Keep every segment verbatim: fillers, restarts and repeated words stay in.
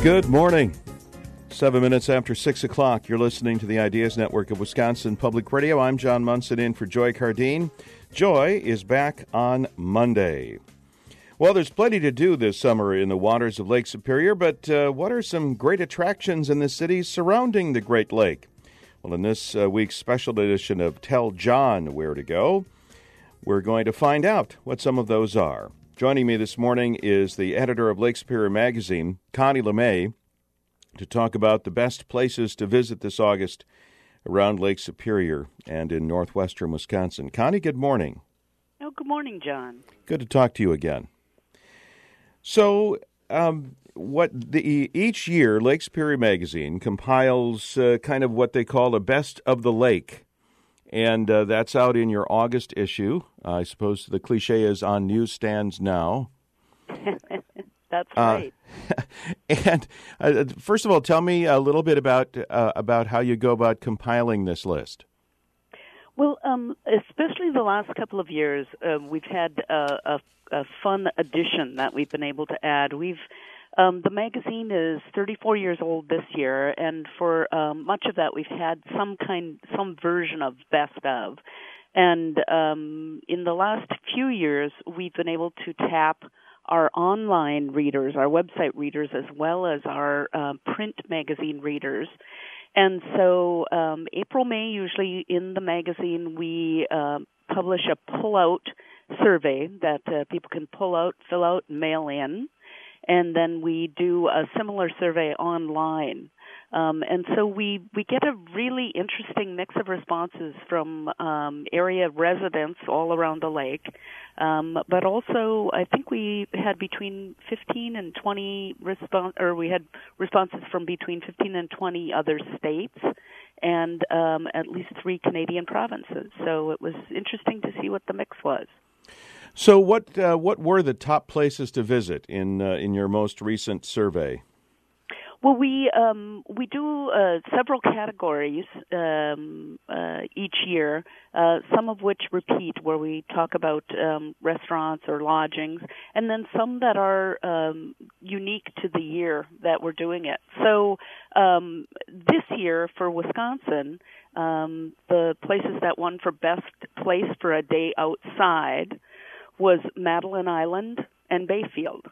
Good morning. Seven minutes after six o'clock, you're listening to the Ideas Network of Wisconsin Public Radio. I'm John Munson in for Joy Cardine. Joy is back on Monday. Well, there's plenty to do this summer in the waters of Lake Superior, but uh, what are some great attractions in the cities surrounding the Great Lake? Well, in this uh, week's special edition of Tell John Where to Go, we're going to find out what some of those are. Joining me this morning is the editor of Lake Superior Magazine, Connie LeMay, to talk about the best places to visit this August around Lake Superior and in northwestern Wisconsin. Connie, good morning. Oh, good morning, John. Good to talk to you again. So, um, what the each year Lake Superior Magazine compiles uh, kind of what they call a best of the lake. And uh, that's out in your August issue. Uh, I suppose the cliche is on newsstands now. That's right. Uh, and uh, first of all, tell me a little bit about uh, about how you go about compiling this list. Well, um, especially the last couple of years, uh, we've had uh, a, a fun addition that we've been able to add. We've Um, the magazine is thirty-four years old this year, and for um, much of that, we've had some kind, some version of best of. And um, in the last few years, we've been able to tap our online readers, our website readers, as well as our uh, print magazine readers. And so, um, April, May, usually in the magazine, we uh, publish a pull-out survey that uh, people can pull out, fill out, and mail in. And then we do a similar survey online. Um, and so we, we get a really interesting mix of responses from um, area residents all around the lake. Um, but also, I think we had between fifteen and twenty response, or we had responses from between fifteen and twenty other states, and um, at least three Canadian provinces. So it was interesting to see what the mix was. So what uh, what were the top places to visit in uh, in your most recent survey? Well, we um, we do uh, several categories um, uh, each year, uh, some of which repeat, where we talk about um, restaurants or lodgings, and then some that are um, unique to the year that we're doing it. So um, this year for Wisconsin, um, the places that won for best place for a day outside was Madeline Island and Bayfield.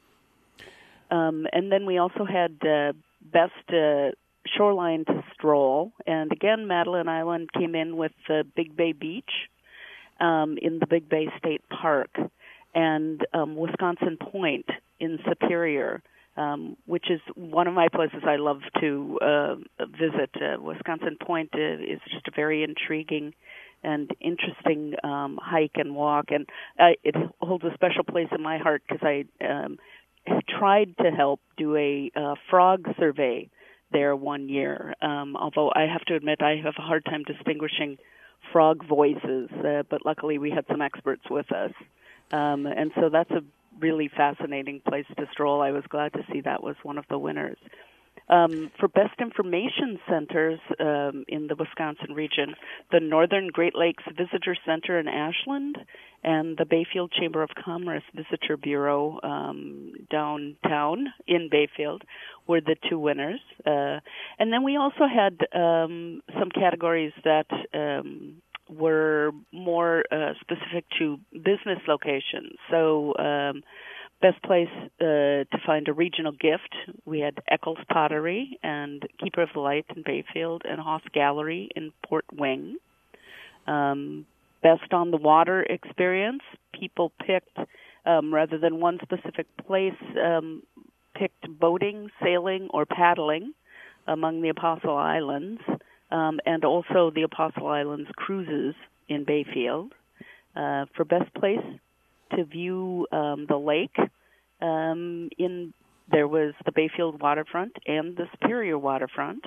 Um, and then we also had uh, best uh, shoreline to stroll. And again, Madeline Island came in with uh, Big Bay Beach um, in the Big Bay State Park, and um, Wisconsin Point in Superior, um, which is one of my places I love to uh, visit. Uh, Wisconsin Point is just a very intriguing and interesting um, hike and walk, and uh, it holds a special place in my heart because I um, tried to help do a uh, frog survey there one year, um, although I have to admit I have a hard time distinguishing frog voices, uh, but luckily we had some experts with us, um, and so that's a really fascinating place to stroll. I was glad to see that was one of the winners. Um, for best information centers um, in the Wisconsin region, the Northern Great Lakes Visitor Center in Ashland and the Bayfield Chamber of Commerce Visitor Bureau um, downtown in Bayfield were the two winners. Uh, and then we also had um, some categories that um, were more uh, specific to business locations. So um, best place uh, to find a regional gift, we had Eccles Pottery and Keeper of the Light in Bayfield and Hoff Gallery in Port Wing. Um, best on the water experience, people picked, um, rather than one specific place, um, picked boating, sailing, or paddling among the Apostle Islands, um, and also the Apostle Islands cruises in Bayfield. Uh, for best place to view um, the lake, um, in there was the Bayfield waterfront and the Superior waterfront.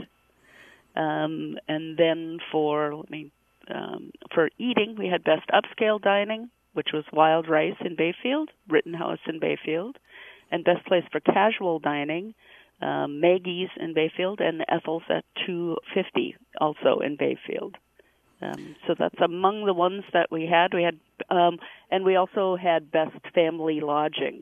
Um, and then for let me um, for eating, we had best upscale dining, which was Wild Rice in Bayfield, Rittenhouse in Bayfield, and best place for casual dining, um, Maggie's in Bayfield, and Ethel's at two fifty, also in Bayfield. Um, so that's among the ones that we had. We had, um, and we also had best family lodging,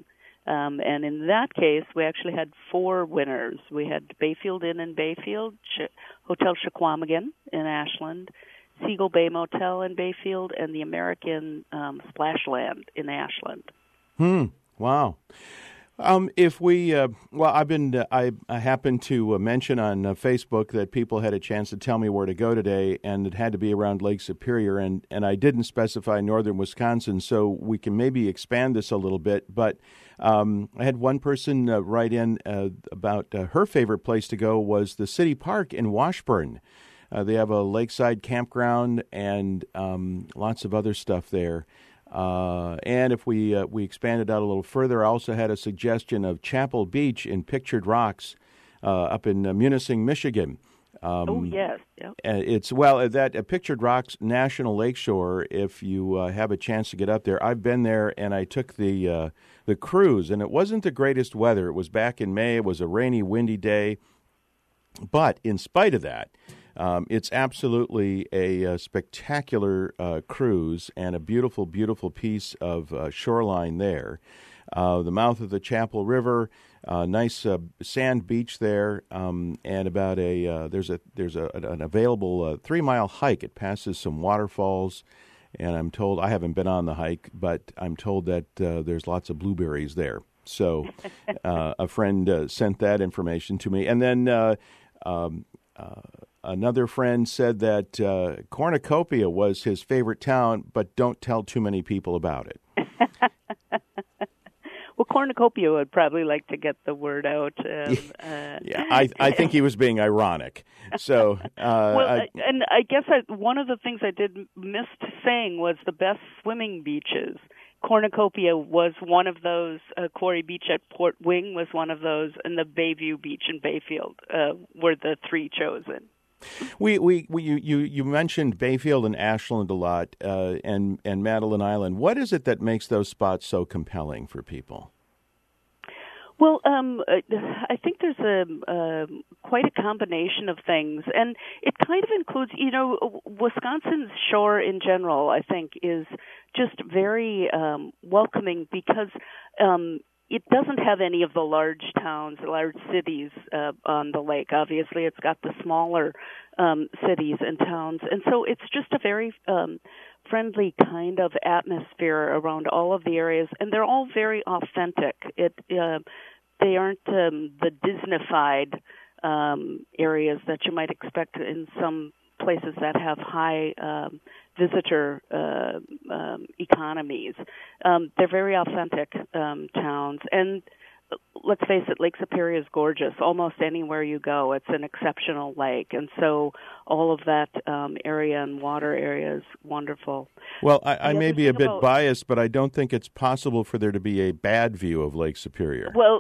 Um, and in that case, we actually had four winners. We had Bayfield Inn in Bayfield, Ch- Hotel Chequamegon in Ashland, Seagull Bay Motel in Bayfield, and the American um, Splashland in Ashland. Hmm. Wow. Um, if we, uh, well, I've been, uh, I, I happened to uh, mention on uh, Facebook that people had a chance to tell me where to go today, and it had to be around Lake Superior, and, and I didn't specify northern Wisconsin, so we can maybe expand this a little bit. But um, I had one person uh, write in uh, about uh, her favorite place to go was the City Park in Washburn. Uh, they have a lakeside campground and um, lots of other stuff there. Uh, and if we uh, we expanded out a little further, I also had a suggestion of Chapel Beach in Pictured Rocks uh, up in uh, Munising, Michigan. Um, oh, yes. Yep. It's, well, that uh, Pictured Rocks National Lakeshore, if you uh, have a chance to get up there. I've been there, and I took the uh, the cruise, and it wasn't the greatest weather. It was back in May. It was a rainy, windy day. But in spite of that, Um, it's absolutely a, a spectacular uh, cruise and a beautiful, beautiful piece of uh, shoreline there. Uh, the mouth of the Chapel River, uh, nice uh, sand beach there, um, and about a uh, there's a there's a, an available uh, three mile hike. It passes some waterfalls, and I'm told I haven't been on the hike, but I'm told that uh, there's lots of blueberries there. So uh, a friend uh, sent that information to me, and then. Uh, um, uh, Another friend said that uh, Cornucopia was his favorite town, but don't tell too many people about it. Well, Cornucopia would probably like to get the word out. Um, uh, yeah, I, I think he was being ironic. So, uh, well, I, and I guess I, one of the things I did miss saying was the best swimming beaches. Cornucopia was one of those. Uh, Quarry Beach at Port Wing was one of those, and the Bayview Beach in Bayfield uh, were the three chosen. We, we, we you, you, you mentioned Bayfield and Ashland a lot, uh, and, and Madeline Island. What is it that makes those spots so compelling for people? Well, um, I think there's a uh, quite a combination of things, and it kind of includes, you know, Wisconsin's shore in general, I think, is just very um, welcoming because um, it doesn't have any of the large towns, large cities uh, on the lake. Obviously, it's got the smaller um, cities and towns, and so it's just a very um, friendly kind of atmosphere around all of the areas, and they're all very authentic. It uh, they aren't um, the Disneyfied um, areas that you might expect in some places that have high um, visitor uh, um, economies. Um, they're very authentic um, towns, and let's face it, Lake Superior is gorgeous. Almost anywhere you go, it's an exceptional lake, and so all of that um, area and water area is wonderful. Well, I, I may be a bit about, biased, but I don't think it's possible for there to be a bad view of Lake Superior. Well,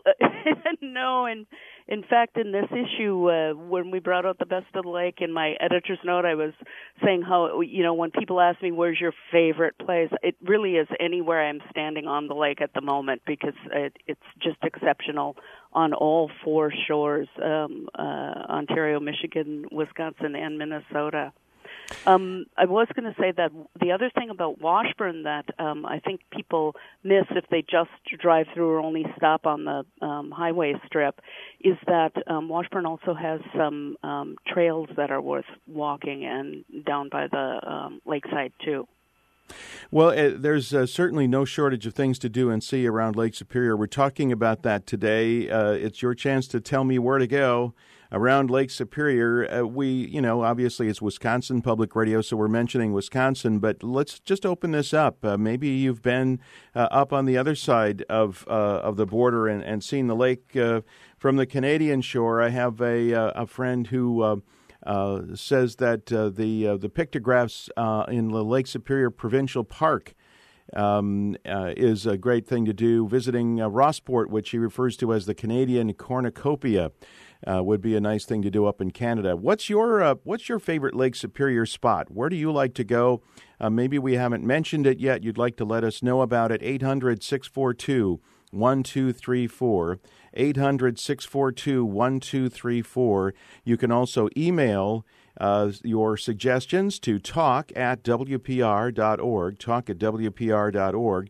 no, and in fact, in this issue, uh, when we brought out the best of the lake, in my editor's note, I was saying how, you know, when people ask me, where's your favorite place, it really is anywhere I'm standing on the lake at the moment because it, it's just exceptional on all four shores, um, uh, Ontario, Michigan, Wisconsin, and Minnesota. Um, I was going to say that the other thing about Washburn that um, I think people miss if they just drive through or only stop on the um, highway strip is that um, Washburn also has some um, trails that are worth walking and down by the um, lakeside too. Well, uh, there's uh, certainly no shortage of things to do and see around Lake Superior. We're talking about that today. Uh, it's your chance to tell me where to go around Lake Superior. Uh, we, you know, obviously it's Wisconsin Public Radio, so we're mentioning Wisconsin, but let's just open this up. Uh, maybe you've been uh, up on the other side of uh, of the border and, and seen the lake uh, from the Canadian shore. I have a, uh, a friend who uh, uh, says that uh, the uh, the pictographs uh, in the Lake Superior Provincial Park Um, uh, is a great thing to do. Visiting uh, Rossport, which he refers to as the Canadian Cornucopia, uh, would be a nice thing to do up in Canada. What's your uh, what's your favorite Lake Superior spot? Where do you like to go? Uh, maybe we haven't mentioned it yet. You'd like to let us know about it. eight hundred, six four two, one two three four. eight hundred, six four two, one two three four. You can also email Uh, your suggestions to talk at W P R dot org, talk at W P R dot org.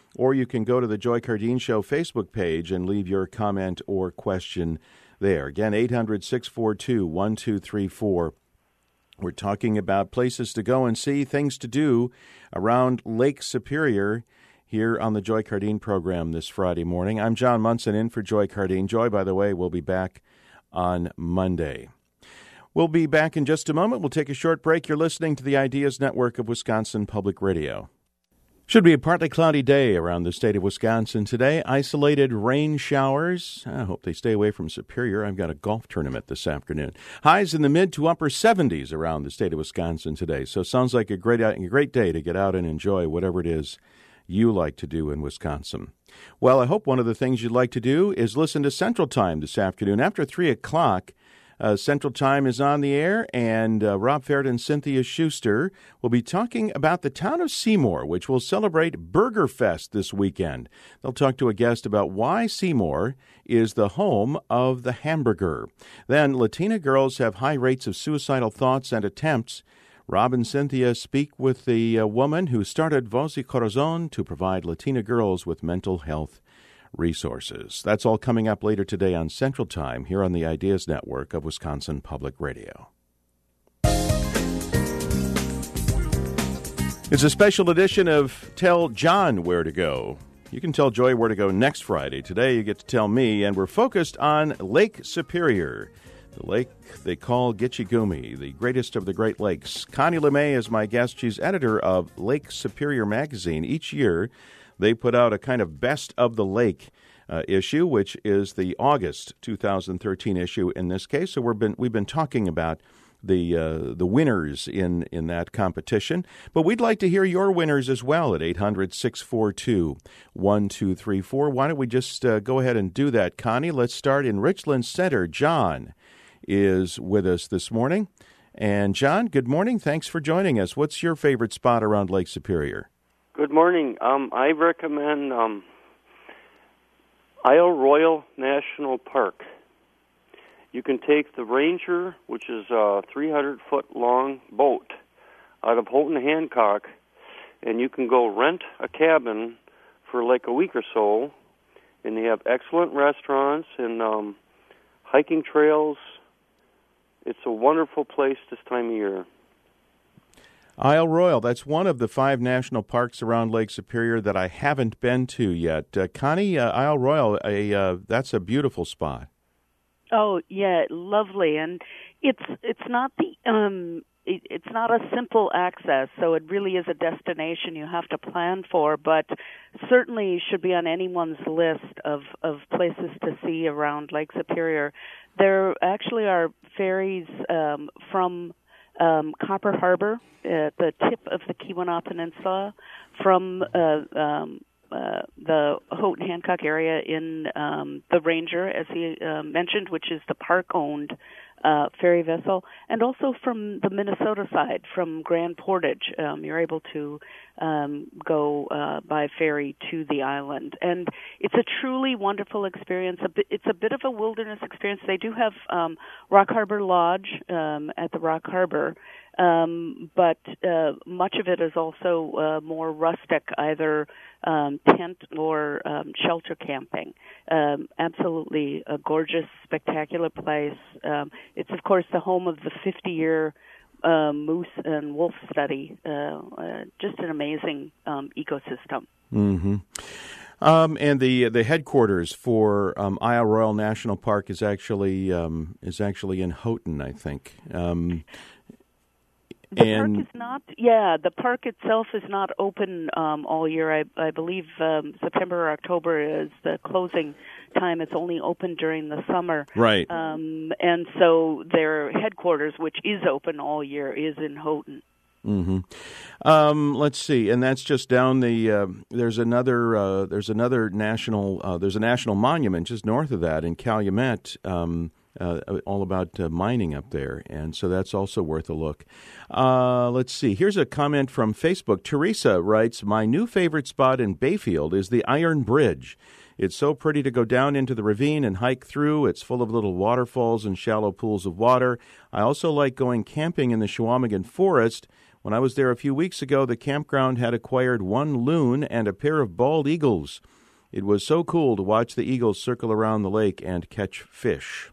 or you can go to the Joy Cardeen Show Facebook page and leave your comment or question there. Again, eight hundred, six four two, one two three four. We're talking about places to go and see, things to do around Lake Superior here on the Joy Cardeen program this Friday morning. I'm John Munson in for Joy Cardeen. Joy, by the way, will be back on Monday. We'll be back in just a moment. We'll take a short break. You're listening to the Ideas Network of Wisconsin Public Radio. Should be a partly cloudy day around the state of Wisconsin today. Isolated rain showers. I hope they stay away from Superior. I've got a golf tournament this afternoon. Highs in the mid to upper seventies around the state of Wisconsin today. So it sounds like a great, a great day to get out and enjoy whatever it is you like to do in Wisconsin. Well, I hope one of the things you'd like to do is listen to Central Time this afternoon. After three o'clock, Uh, Central Time is on the air, and uh, Rob Farrett and Cynthia Schuster will be talking about the town of Seymour, which will celebrate Burger Fest this weekend. They'll talk to a guest about why Seymour is the home of the hamburger. Then, Latina girls have high rates of suicidal thoughts and attempts. Rob and Cynthia speak with the uh, woman who started Voz y Corazon to provide Latina girls with mental health resources. That's all coming up later today on Central Time here on the Ideas Network of Wisconsin Public Radio. It's a special edition of Tell John Where to Go. You can tell Joy where to go next Friday. Today you get to tell me, and we're focused on Lake Superior, the lake they call Gitche Gumee, the greatest of the Great Lakes. Connie LeMay is my guest. She's editor of Lake Superior magazine. Each year they put out a kind of Best of the Lake uh, issue, which is the August two thousand thirteen issue in this case. So we've been we've been talking about the uh, the winners in, in that competition. But we'd like to hear your winners as well at eight hundred, six four two, one two three four. Why don't we just uh, go ahead and do that, Connie? Let's start in Richland Center. John is with us this morning. And John, good morning. Thanks for joining us. What's your favorite spot around Lake Superior? Good morning. Um, I recommend um, Isle Royale National Park. You can take the Ranger, which is a three hundred foot long boat, out of Houghton Hancock, and you can go rent a cabin for like a week or so, and they have excellent restaurants and um, hiking trails. It's a wonderful place this time of year. Isle Royale, that's one of the five national parks around Lake Superior that I haven't been to yet. Uh, Connie, uh, Isle Royale, a, uh, that's a beautiful spot. Oh, yeah, lovely. And it's it's not the um it, it's not a simple access, so it really is a destination you have to plan for, but certainly should be on anyone's list of, of places to see around Lake Superior. There actually are ferries um, from Um, Copper Harbor, at the tip of the Keweenaw Peninsula, from uh, um, uh, the Houghton Hancock area in um, the Ranger, as he uh, mentioned, which is the park-owned uh, ferry vessel, and also from the Minnesota side, from Grand Portage. Um, you're able to um, go uh, by ferry to the island, and it's a truly wonderful experience. A bit, it's a bit of a wilderness experience. They do have um, Rock Harbor Lodge um, at the Rock Harbor, um, but uh, much of it is also uh, more rustic, either um, tent or um, shelter camping. Um, absolutely a gorgeous, spectacular place. Um, it's, of course, the home of the fifty-year uh, moose and wolf study. Uh, uh, just an amazing um, ecosystem. Mm-hmm. Um, and the the headquarters for um, Isle Royale National Park is actually um, is actually in Houghton, I think. Um, The and park is not, yeah, the park itself is not open um, all year. I, I believe um, September or October is the closing time. It's only open during the summer. Right. Um, and so their headquarters, which is open all year, is in Houghton. Mm-hmm. Um, let's see, and that's just down the. Uh, there's another. Uh, there's another national. Uh, there's a national monument just north of that in Calumet. Um, Uh, all about uh, mining up there, and so that's also worth a look. Uh, let's see. Here's a comment from Facebook. Teresa writes, "My new favorite spot in Bayfield is the Iron Bridge. It's so pretty to go down into the ravine and hike through. It's full of little waterfalls and shallow pools of water. I also like going camping in the Chequamegon Forest When I was there a few weeks ago, the campground had acquired one loon and a pair of bald eagles. It was so cool to watch the eagles circle around the lake and catch fish.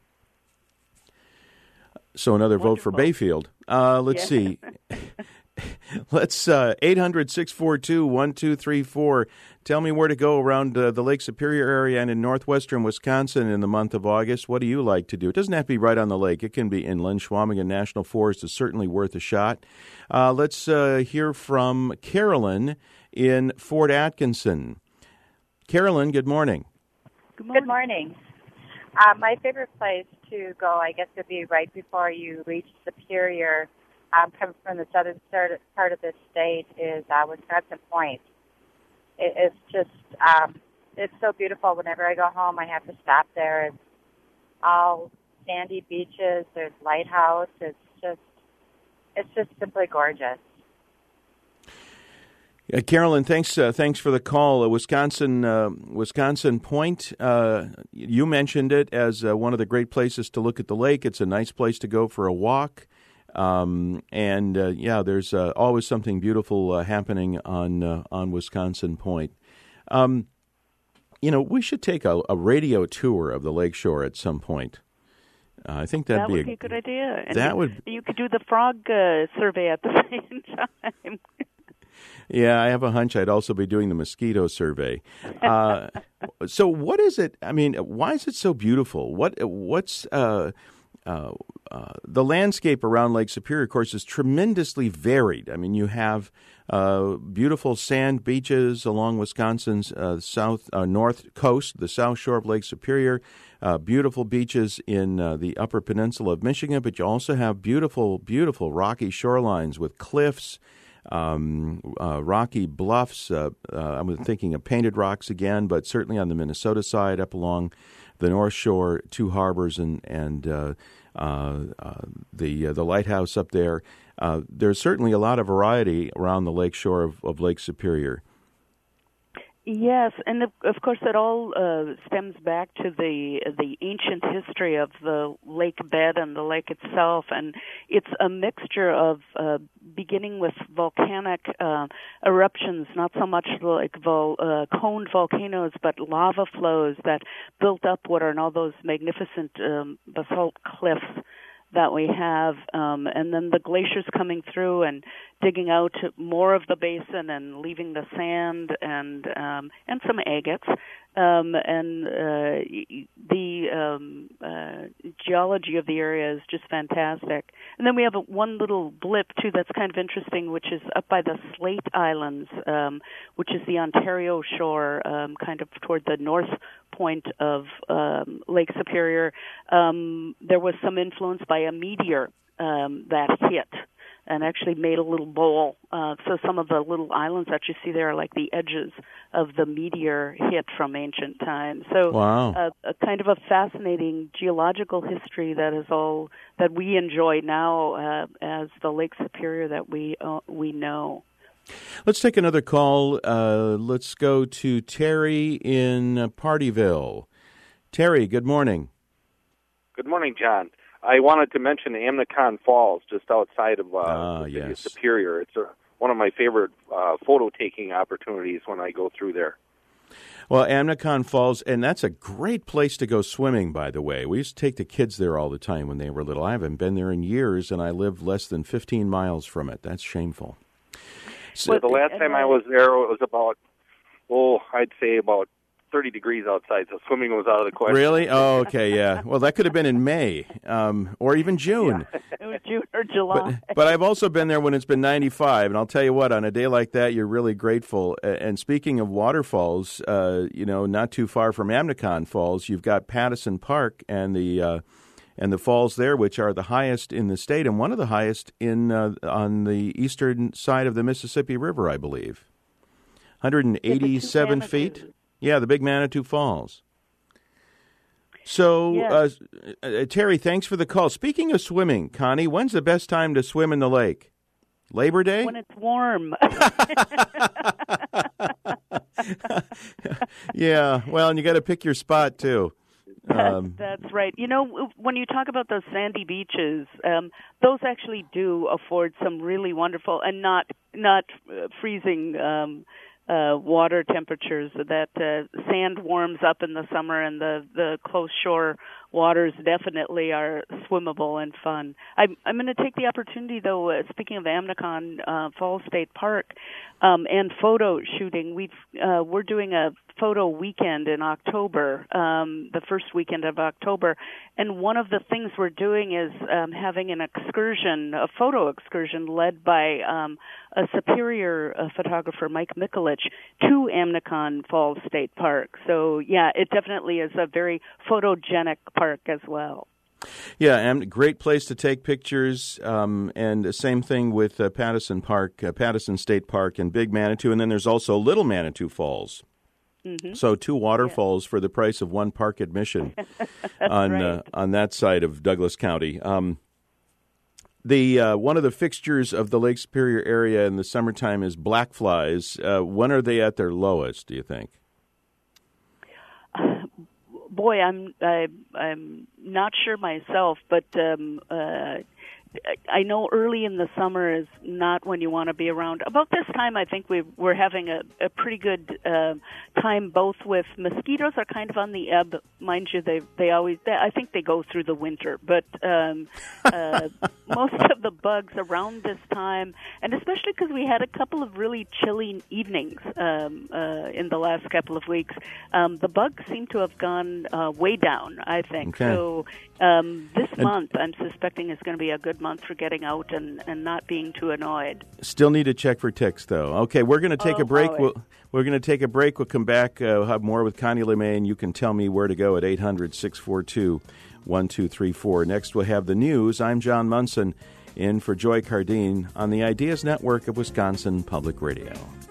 So another Wonderful. vote for Bayfield. Uh, let's Yeah. see. Let's uh, eight hundred, six four two, one two three four. Tell me where to go around uh, the Lake Superior area and in northwestern Wisconsin in the month of August. What do you like to do? It doesn't have to be right on the lake. It can be inland. Schwamigan National Forest is certainly worth a shot. Uh, let's uh, hear from Carolyn in Fort Atkinson. Carolyn, good morning. Good morning. Good morning. Uh, my favorite place to go, I guess, would be right before you reach Superior. Um, coming from the southern part of the state is uh, Wisconsin Point. It, it's just, um, it's so beautiful. Whenever I go home, I have to stop there. It's all sandy beaches. There's lighthouse. It's just, it's just simply gorgeous. Uh, Carolyn, thanks. Uh, thanks for the call. Uh, Wisconsin, uh, Wisconsin Point. Uh, you mentioned it as uh, one of the great places to look at the lake. It's a nice place to go for a walk. Um, and, uh, yeah, there's uh, always something beautiful uh, happening on uh, on Wisconsin Point. Um, you know, we should take a, a radio tour of the lakeshore at some point. Uh, I think that'd that be would a, be a good idea. And that you, would. You could do the frog uh, survey at the same time. Yeah, I have a hunch I'd also be doing the mosquito survey. Uh, so what is it? I mean, why is it so beautiful? What What's... Uh, Uh, uh, the landscape around Lake Superior, of course, is tremendously varied. I mean, you have uh, beautiful sand beaches along Wisconsin's uh, south uh, north coast, the south shore of Lake Superior, uh, beautiful beaches in uh, the upper peninsula of Michigan, but you also have beautiful, beautiful rocky shorelines with cliffs, um, uh, rocky bluffs. Uh, uh, I'm thinking of Painted Rocks again, but certainly on the Minnesota side, up along the North Shore, two harbors, and and uh, uh, uh, the uh, the lighthouse up there. Uh, there's certainly a lot of variety around the lake shore of, of Lake Superior. Yes, and of, of course it all uh, stems back to the the ancient history of the lake bed and the lake itself, and it's a mixture of uh, beginning with volcanic uh, eruptions, not so much like vol- uh, coned volcanoes, but lava flows that built up what are now those magnificent um, basalt cliffs that we have, um, and then the glaciers coming through and digging out more of the basin and leaving the sand and um, and some agates. Um, and uh, the um, uh, geology of the area is just fantastic. And then we have a, one little blip, too, that's kind of interesting, which is up by the Slate Islands, um, which is the Ontario shore, um, kind of toward the north point of um, Lake Superior. Um, there was some influence by a meteor um, that hit and actually made a little bowl. Uh, so some of the little islands that you see there are like the edges of the meteor hit from ancient times. So wow. uh, a kind of a fascinating geological history that is all that we enjoy now uh, as the Lake Superior that we uh, we know. Let's take another call. Uh, let's go to Terry in uh, Partyville. Terry, good morning. Good morning, John. I wanted to mention Amnicon Falls, just outside of uh, ah, the city yes. of Superior. It's a, one of my favorite uh, photo-taking opportunities when I go through there. Well, Amnicon Falls, and that's a great place to go swimming, by the way. We used to take the kids there all the time when they were little. I haven't been there in years, and I live less than fifteen miles from it. That's shameful. So well, the last time I was there, it was about, oh, I'd say about thirty degrees outside, so swimming was out of the question. Really? Oh, okay, yeah. Well, that could have been in May um, or even June. Yeah. It was June or July. But, but I've also been there when it's been ninety-five, and I'll tell you what, on a day like that, you're really grateful. And speaking of waterfalls, uh, you know, not too far from Amnicon Falls, you've got Pattison Park and the uh, and the falls there, which are the highest in the state and one of the highest in uh, on the eastern side of the Mississippi River, I believe. one hundred eighty-seven feet. Yeah, the Big Manitou Falls. So, yes. uh, uh, Terry, thanks for the call. Speaking of swimming, Connie, when's the best time to swim in the lake? Labor Day? When it's warm. Yeah, well, and you got to pick your spot, too. Um, That's right. You know, when you talk about those sandy beaches, um, those actually do afford some really wonderful and not not uh, freezing um, uh, water temperatures. That uh, sand warms up in the summer, and the the close shore waters definitely are swimmable and fun. I'm, I'm going to take the opportunity, though, uh, speaking of Amnicon uh, Falls State Park um, and photo shooting, we've, uh, we're doing a photo weekend in October, um, the first weekend of October, and one of the things we're doing is um, having an excursion, a photo excursion led by um, a Superior uh, photographer, Mike Mikulich, to Amnicon Falls State Park. So, yeah, it definitely is a very photogenic park as well. Yeah, and great place to take pictures, um, and the same thing with uh, Pattison Park, uh, Pattison State Park and Big Manitou, and then there's also Little Manitou Falls. Mm-hmm. So two waterfalls yeah. for the price of one park admission on right. uh, on that side of Douglas County. Um, the uh, one of the fixtures of the Lake Superior area in the summertime is black flies. Uh, when are they at their lowest, do you think? Boy, I'm I, I'm not sure myself, but um, uh, I know early in the summer is not when you want to be around. About this time, I think we we're having a, a pretty good uh, time. Both with mosquitoes are kind of on the ebb, mind you. They they always they, I think they go through the winter, but um, uh, most of the bugs around this time, and especially because we had a couple of really chilly evenings um, uh, in the last couple of weeks, um, the bugs seem to have gone uh, way down. I think okay. so. Um, this and month, I'm suspecting, is going to be a good month for getting out and, and not being too annoyed. Still need to check for ticks, though. Okay, we're going to take oh, a break. Boy. We'll, we're going to take a break. We'll come back. Uh, we'll have more with Connie LeMay, and you can tell me where to go at eight hundred, six four two, one two three four. Next, we'll have the news. I'm John Munson, in for Joy Cardine on the Ideas Network of Wisconsin Public Radio.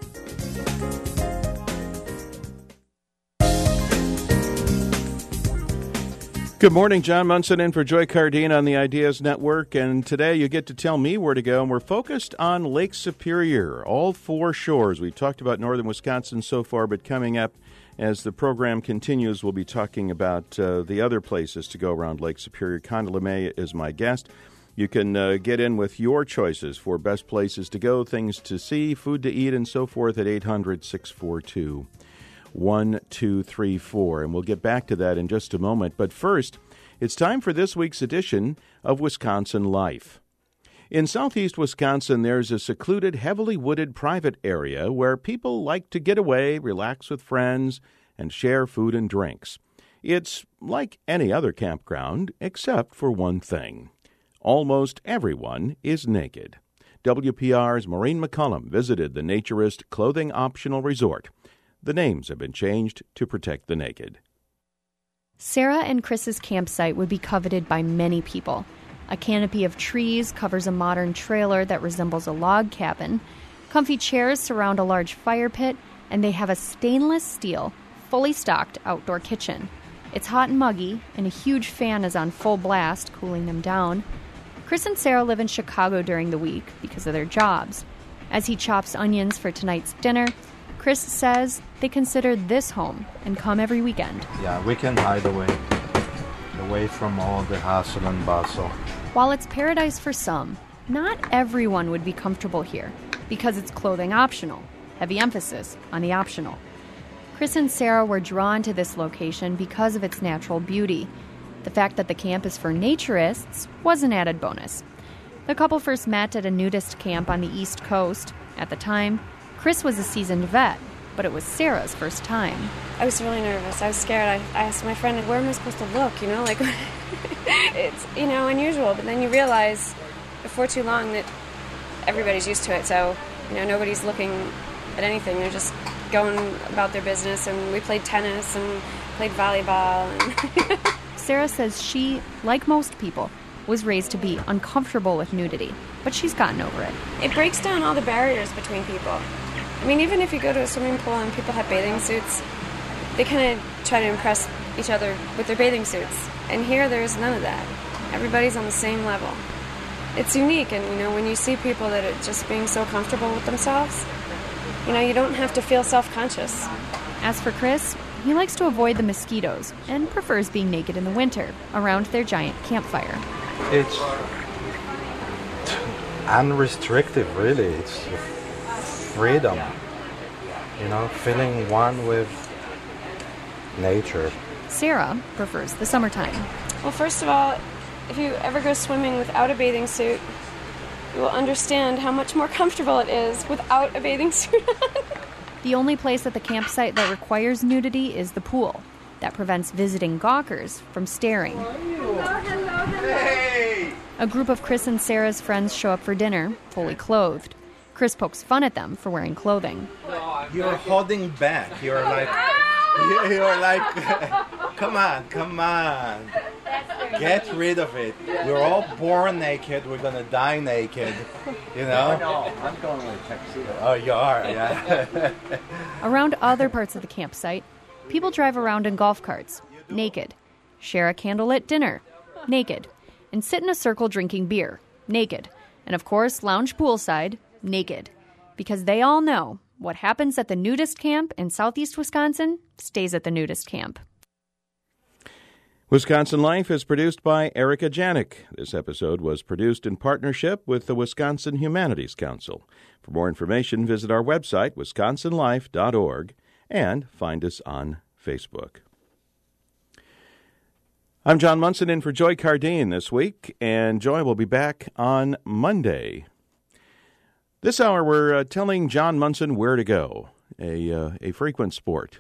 Good morning, John Munson in for Joy Cardine on the Ideas Network, and today you get to tell me where to go, and we're focused on Lake Superior, all four shores. We've talked about northern Wisconsin so far, but coming up as the program continues, we'll be talking about uh, the other places to go around Lake Superior. Connie LeMay is my guest. You can uh, get in with your choices for best places to go, things to see, food to eat, and so forth at eight hundred, six four two, one two three four. And we'll get back to that in just a moment. But first, it's time for this week's edition of Wisconsin Life. In southeast Wisconsin, there's a secluded, heavily wooded private area where people like to get away, relax with friends, and share food and drinks. It's like any other campground, except for one thing. Almost everyone is naked. W P R's Maureen McCullum visited the naturist clothing-optional resort. The names have been changed to protect the naked. Sarah and Chris's campsite would be coveted by many people. A canopy of trees covers a modern trailer that resembles a log cabin. Comfy chairs surround a large fire pit, and they have a stainless steel, fully stocked outdoor kitchen. It's hot and muggy, and a huge fan is on full blast, cooling them down. Chris and Sarah live in Chicago during the week because of their jobs. As he chops onions for tonight's dinner, Chris says they consider this home and come every weekend. Yeah, we can hide away, away from all the hassle and bustle. While it's paradise for some, not everyone would be comfortable here because it's clothing optional. Heavy emphasis on the optional. Chris and Sarah were drawn to this location because of its natural beauty. The fact that the camp is for naturists was an added bonus. The couple first met at a nudist camp on the East Coast. At the time, Chris was a seasoned vet, but it was Sarah's first time. I was really nervous. I was scared. I, I asked my friend, where am I supposed to look? You know, like, it's, you know, unusual. But then you realize before too long that everybody's used to it. So, you know, nobody's looking at anything. They're just going about their business. And we played tennis and played volleyball. And Sarah says she, like most people, was raised to be uncomfortable with nudity, but she's gotten over it. It breaks down all the barriers between people. I mean, even if you go to a swimming pool and people have bathing suits, they kind of try to impress each other with their bathing suits. And here, there's none of that. Everybody's on the same level. It's unique, and, you know, when you see people that are just being so comfortable with themselves, you know, you don't have to feel self-conscious. As for Chris, he likes to avoid the mosquitoes and prefers being naked in the winter around their giant campfire. It's unrestricted, really. It's freedom, you know, feeling one with nature. Sarah prefers the summertime. Well, first of all, if you ever go swimming without a bathing suit, you will understand how much more comfortable it is without a bathing suit on. The only place at the campsite that requires nudity is the pool. That prevents visiting gawkers from staring. Hello, hello, hey! A group of Chris and Sarah's friends show up for dinner, fully clothed. Chris pokes fun at them for wearing clothing. You're holding back. You're like, you're like, come on, come on. Get rid of it. We're all born naked. We're going to die naked. You know? No, I'm going with a tuxedo. Oh, you are, yeah. Around other parts of the campsite, people drive around in golf carts, naked, share a candlelit dinner, naked, and sit in a circle drinking beer, naked, and of course lounge poolside, naked. Because they all know what happens at the nudist camp in southeast Wisconsin stays at the nudist camp. Wisconsin Life is produced by Erica Janik. This episode was produced in partnership with the Wisconsin Humanities Council. For more information, visit our website, wisconsin life dot org, and find us on Facebook. I'm John Munson in for Joy Cardine this week, and Joy will be back on Monday. This hour, we're uh, telling John Munson where to go, a uh, a frequent sport.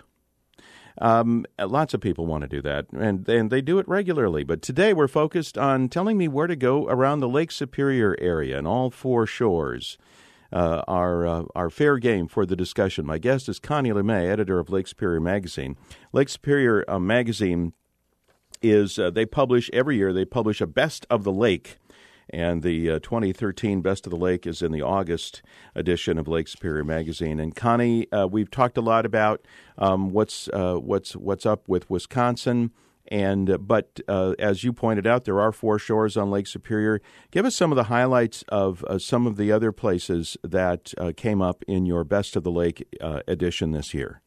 Um, lots of people want to do that, and, and they do it regularly. But today we're focused on telling me where to go around the Lake Superior area and all four shores. Uh, our uh, our fair game for the discussion. My guest is Connie LeMay, editor of Lake Superior Magazine. Lake Superior uh, Magazine is, uh, they publish, every year they publish a Best of the Lake. And the uh, twenty thirteen Best of the Lake is in the August edition of Lake Superior Magazine. And Connie, uh, we've talked a lot about um, what's uh, what's what's up with Wisconsin. And uh, but uh, as you pointed out, there are four shores on Lake Superior. Give us some of the highlights of uh, some of the other places that uh, came up in your Best of the Lake uh, edition this year.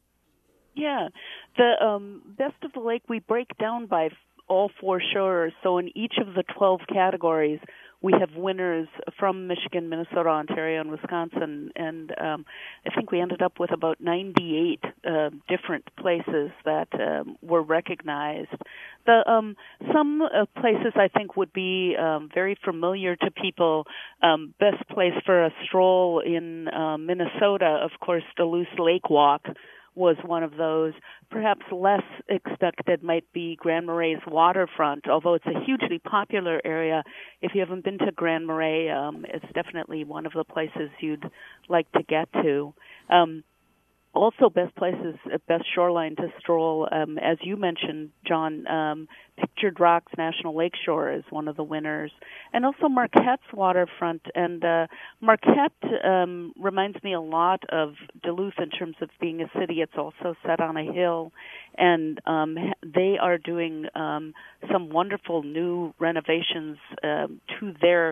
Yeah, the um, Best of the Lake we break down by all four shores. So in each of the twelve categories, we have winners from Michigan, Minnesota, Ontario, and Wisconsin, and um, I think we ended up with about ninety-eight uh, different places that um, were recognized. The um, some uh, places I think would be um, very familiar to people. Um, best place for a stroll in uh, Minnesota, of course, Duluth Lake Walk was one of those. Perhaps less expected might be Grand Marais waterfront, although it's a hugely popular area. If you haven't been to Grand Marais, um, it's definitely one of the places you'd like to get to. Um, also, best places, best shoreline to stroll, um, as you mentioned, John, um, Pictured Rocks National Lakeshore is one of the winners, and also Marquette's waterfront. And uh, Marquette um, reminds me a lot of Duluth in terms of being a city. It's also set on a hill, and um, they are doing um, some wonderful new renovations um, to their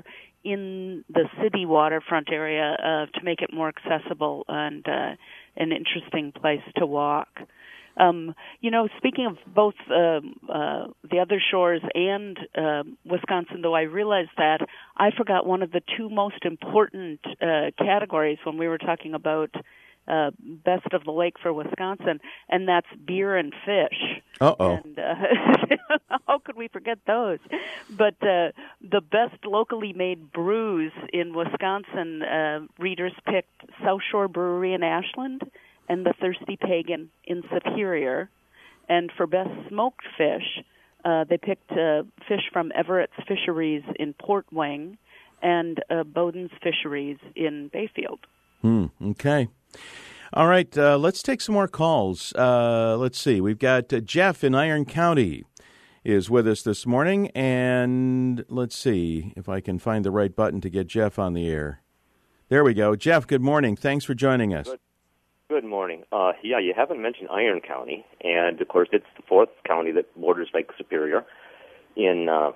in the city waterfront area uh, to make it more accessible and uh, an interesting place to walk. Um, you know, speaking of both um, uh, the other shores and uh, Wisconsin, though I realized that I forgot one of the two most important uh, categories when we were talking about uh, Best of the Lake for Wisconsin, and that's beer and fish. Uh-oh. And uh, how could we forget those? But uh, the best locally made brews in Wisconsin, uh, readers picked South Shore Brewery in Ashland and the Thirsty Pagan in Superior. And for best smoked fish, uh, they picked uh, fish from Everett's Fisheries in Port Wing and uh, Bowden's Fisheries in Bayfield. Hmm, okay. All right, uh, let's take some more calls. Uh, let's see. We've got uh, Jeff in Iron County is with us this morning. And let's see if I can find the right button to get Jeff on the air. There we go. Jeff, good morning. Thanks for joining us. Good. Good morning. Uh, yeah, you haven't mentioned Iron County, and of course, it's the fourth county that borders Lake Superior in uh,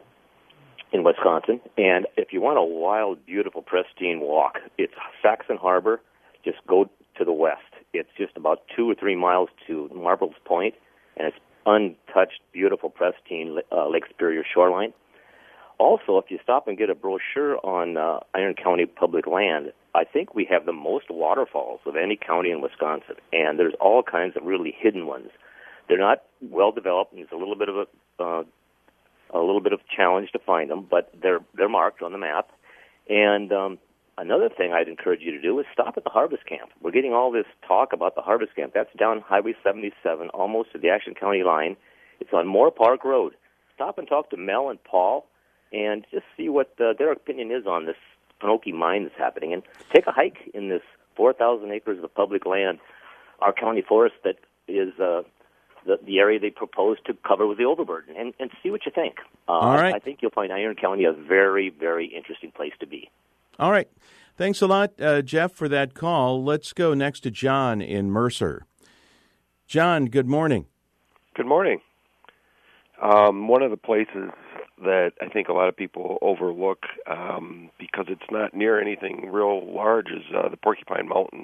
in Wisconsin. And if you want a wild, beautiful, pristine walk, it's Saxon Harbor. Just go to the west. It's just about two or three miles to Marbles Point, and it's untouched, beautiful, pristine uh, Lake Superior shoreline. Also, if you stop and get a brochure on uh, Iron County public land, I think we have the most waterfalls of any county in Wisconsin, and there's all kinds of really hidden ones. They're not well developed, and it's a little bit of a uh, a little bit of challenge to find them, but they're they're marked on the map. And um, another thing I'd encourage you to do is stop at the Harvest Camp. We're getting all this talk about the Harvest Camp. That's down Highway seventy-seven, almost to the Action County line. It's on Moore Park Road. Stop and talk to Mel and Paul, and just see what uh, their opinion is on this Panoke mine that's happening. And take a hike in this four thousand acres of public land, our county forest that is uh, the, the area they propose to cover with the overburden, and, and see what you think. Uh, All right. I, I think you'll find Iron County a very, very interesting place to be. All right. Thanks a lot, uh, Jeff, for that call. Let's go next to John in Mercer. John, good morning. Good morning. Um, one of the places that I think a lot of people overlook um, because it's not near anything real large is uh, the Porcupine Mountains.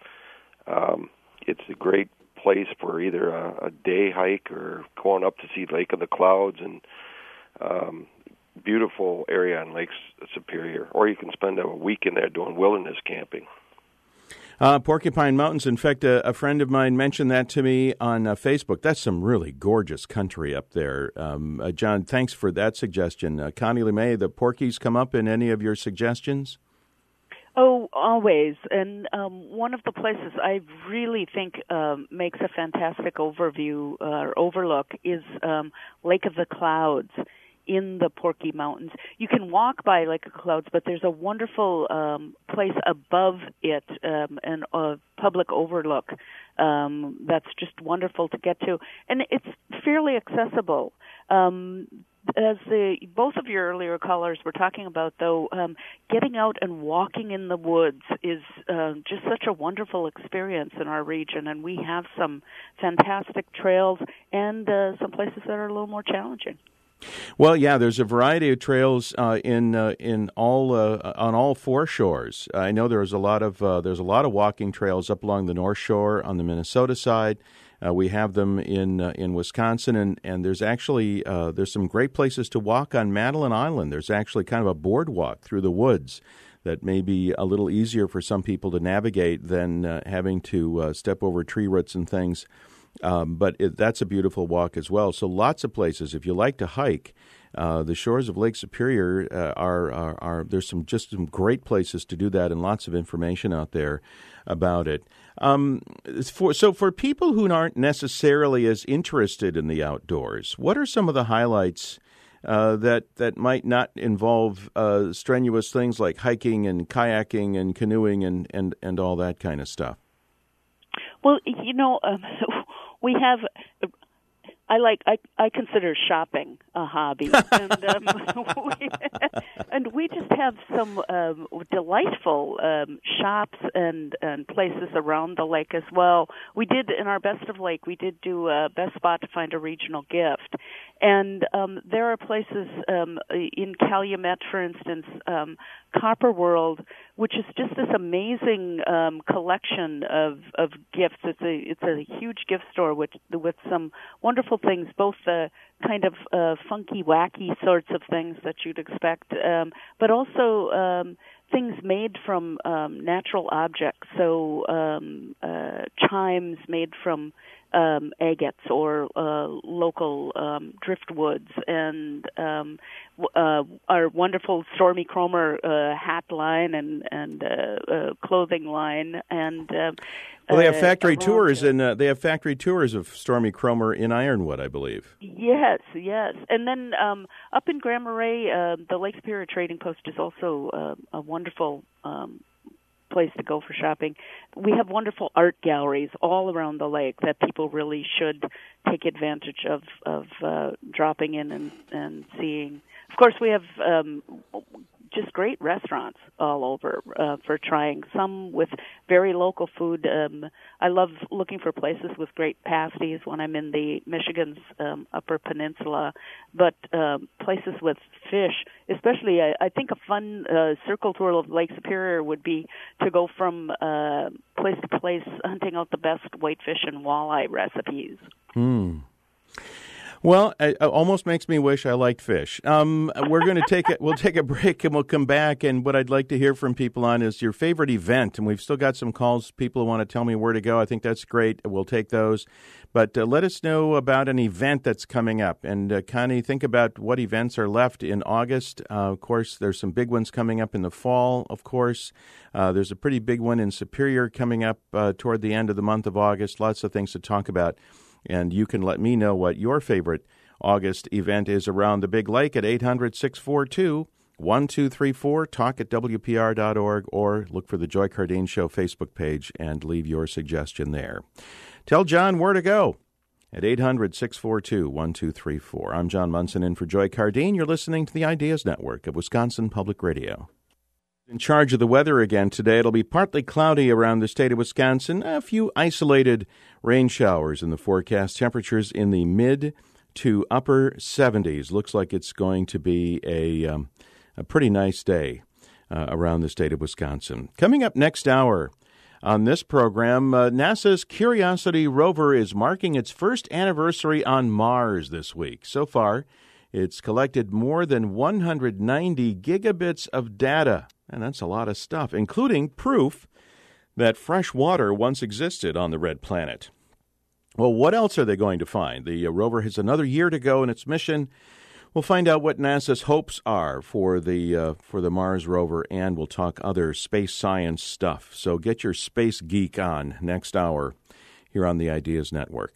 Um, it's a great place for either a, a day hike or going up to see Lake of the Clouds, and um, beautiful area on Lake Superior. Or you can spend a week in there doing wilderness camping. Uh, Porcupine Mountains. In fact, a, a friend of mine mentioned that to me on uh, Facebook. That's some really gorgeous country up there. Um, uh, John, thanks for that suggestion. Uh, Connie LeMay, the Porkies come up in any of your suggestions? Oh, always. And um, one of the places I really think um, makes a fantastic overview uh, or overlook is um, Lake of the Clouds in the Porky Mountains. You can walk by Lake of the Clouds, but there's a wonderful um, place above it, um, and a public overlook um, that's just wonderful to get to. And it's fairly accessible. Um, as the both of your earlier callers were talking about, though, um, getting out and walking in the woods is uh, just such a wonderful experience in our region, and we have some fantastic trails and uh, some places that are a little more challenging. Well, yeah, there's a variety of trails uh, in uh, in all uh, on all four shores. I know there's a lot of uh, there's a lot of walking trails up along the North Shore on the Minnesota side. Uh, we have them in uh, in Wisconsin, and, and there's actually uh, there's some great places to walk on Madeline Island. There's actually kind of a boardwalk through the woods that may be a little easier for some people to navigate than uh, having to uh, step over tree roots and things. Um, but it, that's a beautiful walk as well. So lots of places. If you like to hike, uh, the shores of Lake Superior uh, are, are, are there's some just some great places to do that, and lots of information out there about it. Um, for, so for people who aren't necessarily as interested in the outdoors, what are some of the highlights uh, that that might not involve uh, strenuous things like hiking and kayaking and canoeing and, and, and all that kind of stuff? Well, you know, um, we have. I like. I I consider shopping a hobby, and um, we, and we just have some um, delightful um, shops and and places around the lake as well. We did in our Best of Lake. We did do a best spot to find a regional gift, and um, there are places um, in Calumet, for instance, um, Copper World, which is just this amazing um, collection of, of gifts. It's a it's a huge gift store with with some wonderful things, both the kind of uh, funky, wacky sorts of things that you'd expect, um, but also um, things made from um, natural objects. So um, uh, chimes made from um, agates or uh, local um, driftwoods, and um, uh, our wonderful Stormy Cromer uh, hat line and and uh, uh, clothing line, and uh, well, they have factory uh, tours, and uh, they have factory tours of Stormy Cromer in Ironwood, I believe. Yes, yes, and then um, up in Grand Marais, uh, the Lake Superior Trading Post is also uh, a wonderful Um, place to go for shopping. We have wonderful art galleries all around the lake that people really should take advantage of of uh, dropping in and, and seeing. Of course, we have um, just great restaurants all over uh, for trying. Some with very local food. Um, I love looking for places with great pasties when I'm in the Michigan's um, Upper Peninsula, but um, places with fish, especially. I, I think a fun uh, circle tour of Lake Superior would be to go from uh, place to place, hunting out the best whitefish and walleye recipes. Hmm. Well, it almost makes me wish I liked fish. Um, we're going to take it. We'll take a break and we'll come back. And what I'd like to hear from people on is your favorite event. And we've still got some calls. People who want to tell me where to go. I think that's great. We'll take those. But uh, let us know about an event that's coming up. And uh, Connie, think about what events are left in August. Uh, of course, there's some big ones coming up in the fall. Of course, uh, there's a pretty big one in Superior coming up uh, toward the end of the month of August. Lots of things to talk about. And you can let me know what your favorite August event is around the Big Lake at eight hundred, six four two, one two three four, talk at W P R dot org, or look for the Joy Cardeen Show Facebook page and leave your suggestion there. Tell John where to go at eight hundred, six four two, one two three four. I'm John Munson in for Joy Cardeen. You're listening to the Ideas Network of Wisconsin Public Radio. In charge of the weather again today. It'll be partly cloudy around the state of Wisconsin. A few isolated rain showers in the forecast. Temperatures in the mid to upper seventies. Looks like it's going to be a, um, a pretty nice day uh, around the state of Wisconsin. Coming up next hour on this program, uh, NASA's Curiosity rover is marking its first anniversary on Mars this week. So far, it's collected more than one hundred ninety gigabits of data. And that's a lot of stuff, including proof that fresh water once existed on the red planet. Well, what else are they going to find? The uh, rover has another year to go in its mission. We'll find out what NASA's hopes are for the uh, for the Mars rover, and we'll talk other space science stuff. So get your space geek on next hour here on the Ideas Network.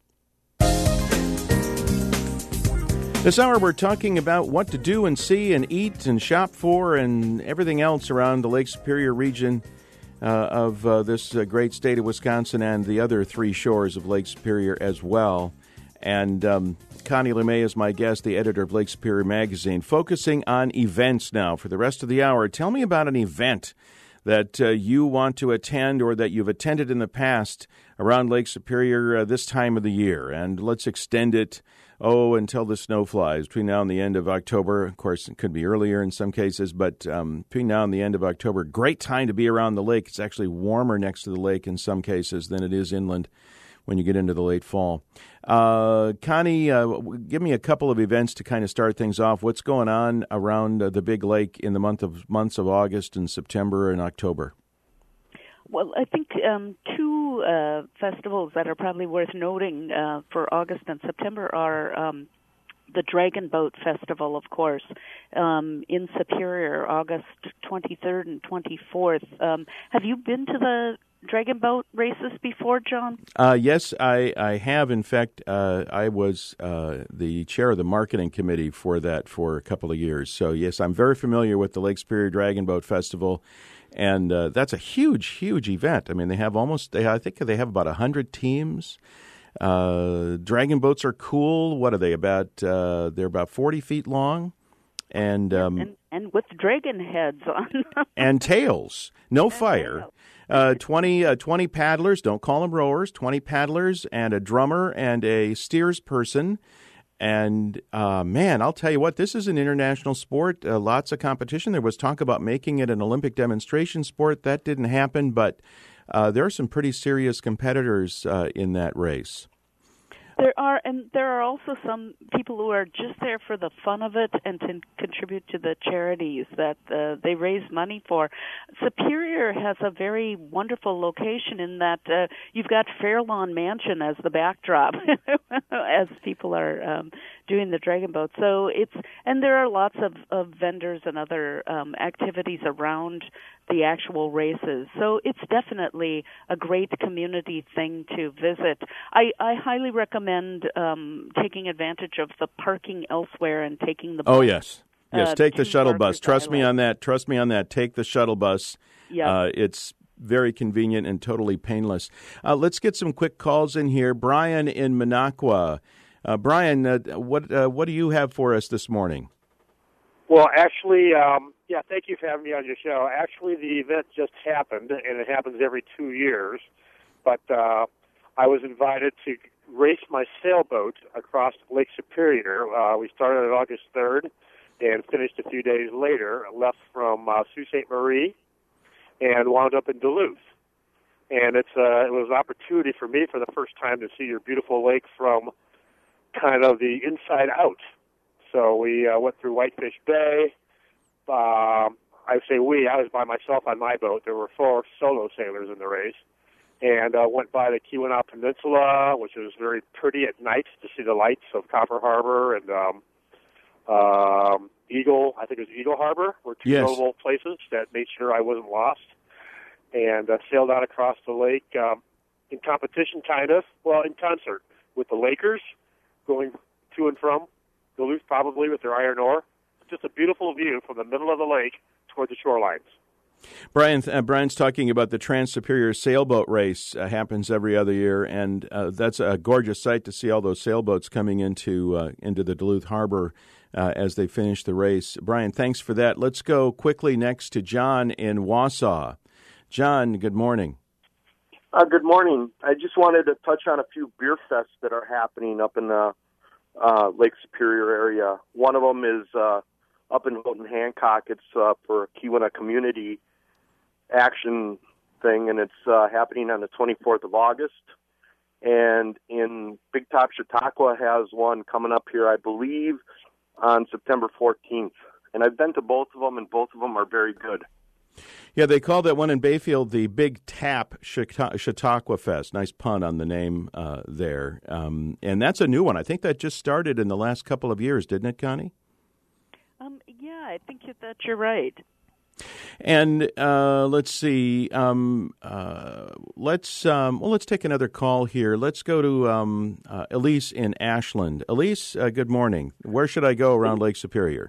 This hour, we're talking about what to do and see and eat and shop for and everything else around the Lake Superior region uh, of uh, this uh, great state of Wisconsin and the other three shores of Lake Superior as well. And um, Connie LeMay is my guest, the editor of Lake Superior Magazine, focusing on events now for the rest of the hour. Tell me about an event that uh, you want to attend or that you've attended in the past around Lake Superior uh, this time of the year. And let's extend it Oh, until the snow flies between now and the end of October. Of course, it could be earlier in some cases, but um, between now and the end of October, great time to be around the lake. It's actually warmer next to the lake in some cases than it is inland when you get into the late fall. Uh, Connie, uh, give me a couple of events to kind of start things off. What's going on around uh, the Big Lake in the month of months of August and September and October? Well, I think um, two uh, festivals that are probably worth noting uh, for August and September are um, the Dragon Boat Festival, of course, um, in Superior, August twenty-third and twenty-fourth. Um, have you been to the Dragon Boat races before, John? Uh, yes, I, I have. In fact, uh, I was uh, the chair of the marketing committee for that for a couple of years. So, yes, I'm very familiar with the Lake Superior Dragon Boat Festival. And uh, that's a huge, huge event. I mean, they have almost, they, I think they have about one hundred teams. Uh, dragon boats are cool. What are they, about, uh, they're about forty feet long. And um, and, and with dragon heads on them. And tails. No and fire. Tails. Uh, twenty, uh, twenty paddlers, don't call them rowers, twenty paddlers and a drummer and a steers person. And, uh, man, I'll tell you what, this is an international sport, uh, lots of competition. There was talk about making it an Olympic demonstration sport. That didn't happen, but uh, there are some pretty serious competitors uh, in that race. There are, and there are also some people who are just there for the fun of it and to contribute to the charities that uh, they raise money for. Superior has a very wonderful location in that uh, you've got Fairlawn Mansion as the backdrop as people are um, doing the dragon boat. So it's, and there are lots of, of vendors and other um, activities around the actual races. So it's definitely a great community thing to visit. I, I highly recommend um, taking advantage of the parking elsewhere and taking the bus. Oh, yes. Yes, uh, take the shuttle bus. Marcus Trust Island. me on that. Trust me on that. Take the shuttle bus. Yeah. Uh, it's very convenient and totally painless. Uh, let's get some quick calls in here. Brian in Minocqua. Uh, Brian, uh, what uh, what do you have for us this morning? Well, actually, um, Yeah, thank you for having me on your show. Actually, the event just happened, and it happens every two years. But uh, I was invited to race my sailboat across Lake Superior. Uh, we started on August third and finished a few days later. Left from uh, Sault Ste. Marie and wound up in Duluth. And it's uh, it was an opportunity for me for the first time to see your beautiful lake from kind of the inside out. So we uh, went through Whitefish Bay. Um, I say we, I was by myself on my boat. There were four solo sailors in the race. And uh, went by the Keweenaw Peninsula, which was very pretty at night to see the lights of Copper Harbor and um, um, Eagle, I think it was Eagle Harbor, were two yes. notable places that made sure I wasn't lost. And uh, sailed out across the lake um, in competition, kind of, well, in concert with the Lakers, going to and from Duluth, probably with their iron ore. Just a beautiful view from the middle of the lake toward the shorelines. Brian, uh, Brian's talking about the Trans-Superior Sailboat Race. Uh, happens every other year, and uh, that's a gorgeous sight to see all those sailboats coming into uh, into the Duluth Harbor uh, as they finish the race. Brian, thanks for that. Let's go quickly next to John in Wausau. John, good morning. Uh, good morning. I just wanted to touch on a few beer fests that are happening up in the uh, Lake Superior area. One of them is uh, up in Houghton Hancock. It's uh, for Keweenaw Community Action thing, and it's uh, happening on the twenty-fourth of August. And in Big Top Chautauqua has one coming up here, I believe, on September fourteenth. And I've been to both of them, and both of them are very good. Yeah, they call that one in Bayfield the Big Tap Chautauqua Fest. Nice pun on the name uh, there. Um, and that's a new one. I think that just started in the last couple of years, didn't it, Connie? Um, yeah, I think that you're right. And uh, let's see. Um, uh, let's um, well, let's take another call here. Let's go to um, uh, Elise in Ashland. Elise, uh, good morning. Where should I go around Lake Superior?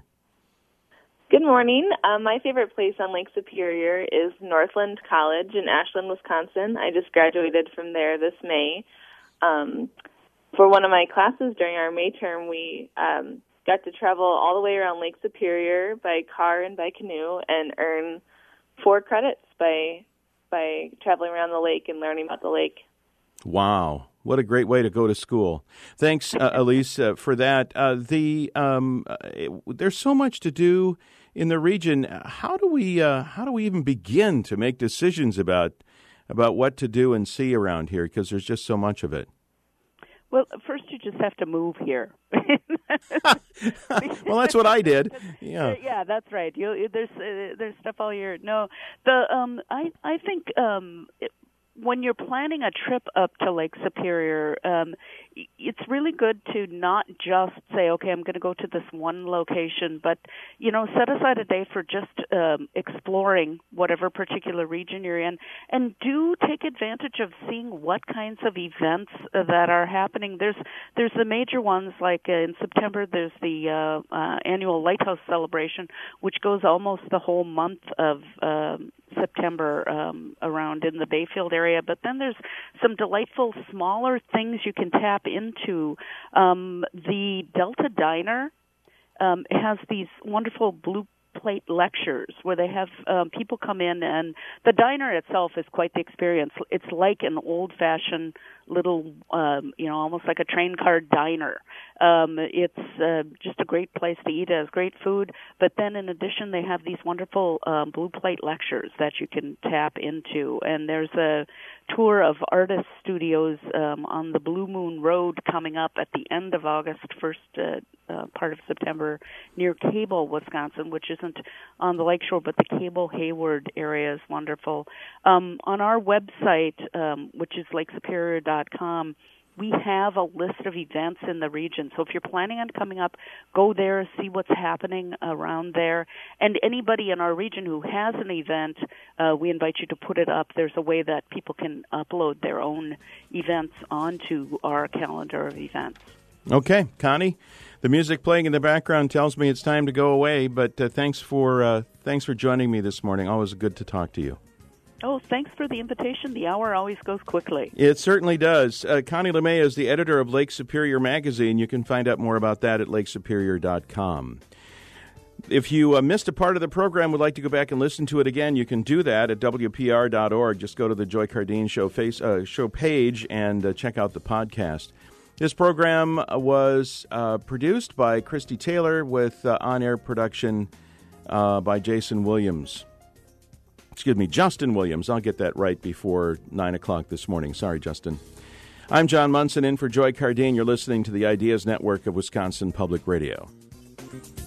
Good morning. Um, my favorite place on Lake Superior is Northland College in Ashland, Wisconsin. I just graduated from there this May. Um, for one of my classes during our May term, we um, got to travel all the way around Lake Superior by car and by canoe and earn four credits by by traveling around the lake and learning about the lake. Wow. What a great way to go to school. Thanks, uh, Elise, uh, for that. Uh, the um, uh, it, there's so much to do in the region. How do we uh, how do we even begin to make decisions about about what to do and see around here? Because there's just so much of it. Well, first you just have to move here. Well, that's what I did. Yeah, yeah, that's right. You, there's uh, there's stuff all year. No, the um, I I think um. It, when you're planning a trip up to Lake Superior, um, it's really good to not just say, okay, I'm going to go to this one location, but, you know, set aside a day for just um, exploring whatever particular region you're in, and do take advantage of seeing what kinds of events uh, that are happening. There's there's the major ones, like uh, in September, there's the uh, uh, annual Lighthouse Celebration, which goes almost the whole month of um, September um, around in the Bayfield area. But then there's some delightful smaller things you can tap into. Um, the Delta Diner um, has these wonderful blue plate lectures where they have um, people come in, and the diner itself is quite the experience. It's like an old-fashioned little, um, you know, almost like a train car diner. Um, it's uh, just a great place to eat. It has great food, but then in addition, they have these wonderful um, blue plate lectures that you can tap into, and there's a tour of artist studios um, on the Blue Moon Road coming up at the end of August, first uh, uh, part of September, near Cable, Wisconsin, which isn't on the lakeshore, but the Cable Hayward area is wonderful. Um, on our website, um, which is lake superior dot com, we have a list of events in the region. So if you're planning on coming up, go there, see what's happening around there. And anybody in our region who has an event, uh, we invite you to put it up. There's a way that people can upload their own events onto our calendar of events. Okay, Connie, the music playing in the background tells me it's time to go away, but uh, thanks for uh, thanks for joining me this morning. Always good to talk to you. Oh, thanks for the invitation. The hour always goes quickly. It certainly does. Uh, Connie LeMay is the editor of Lake Superior Magazine. You can find out more about that at lake superior dot com. If you uh, missed a part of the program, would like to go back and listen to it again, you can do that at W P R dot org. Just go to the Joy Cardeen Show face uh, show page and uh, check out the podcast. This program was uh, produced by Christy Taylor with uh, on-air production uh, by Jason Williams. Excuse me, Justin Williams. I'll get that right before nine o'clock this morning. Sorry, Justin. I'm John Munson in for Joy Cardeen. You're listening to the Ideas Network of Wisconsin Public Radio.